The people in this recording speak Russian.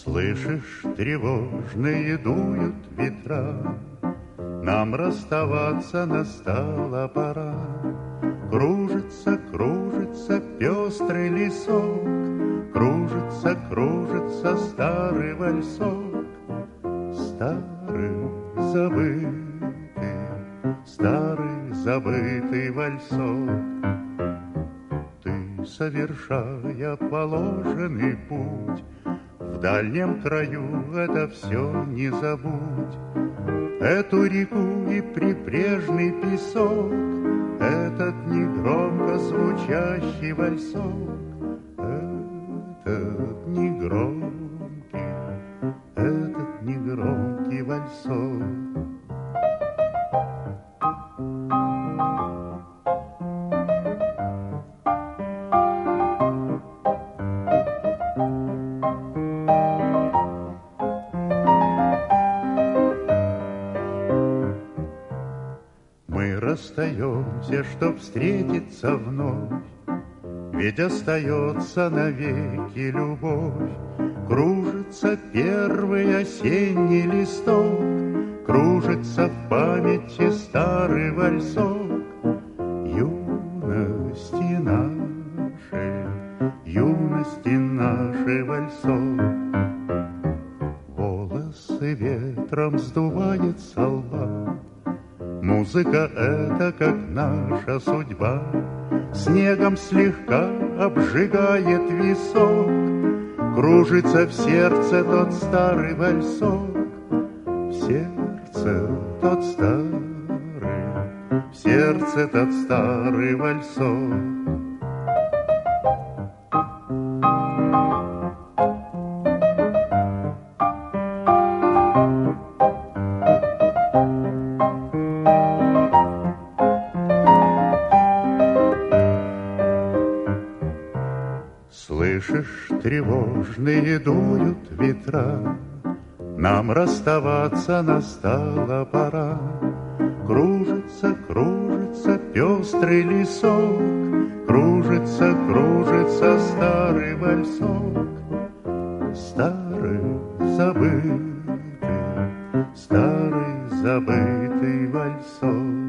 Слышишь, тревожные дуют ветра, нам расставаться настала пора. Кружится, кружится пестрый лесок, кружится, кружится старый вальсок. Старый забытый вальсок. Ты, совершая положенный путь, в дальнем краю это все не забудь. Эту реку и прибрежный песок, этот негромко звучащий вальсок, этот негромкий вальсок. Мы расстаемся, чтоб встретиться вновь, ведь остается навеки любовь. Кружится первый осенний листок, кружится в памяти старый вальсок. Юности нашей вальсок. Волосы ветром сдувает со лба, музыка эта, как наша судьба, снегом слегка обжигает висок. Кружится в сердце тот старый вальсок, в сердце тот старый вальсок. Слышишь, тревожные дуют ветра, нам расставаться настала пора. Кружится, кружится пестрый лесок, кружится, кружится старый вальсок. Старый забытый вальсок.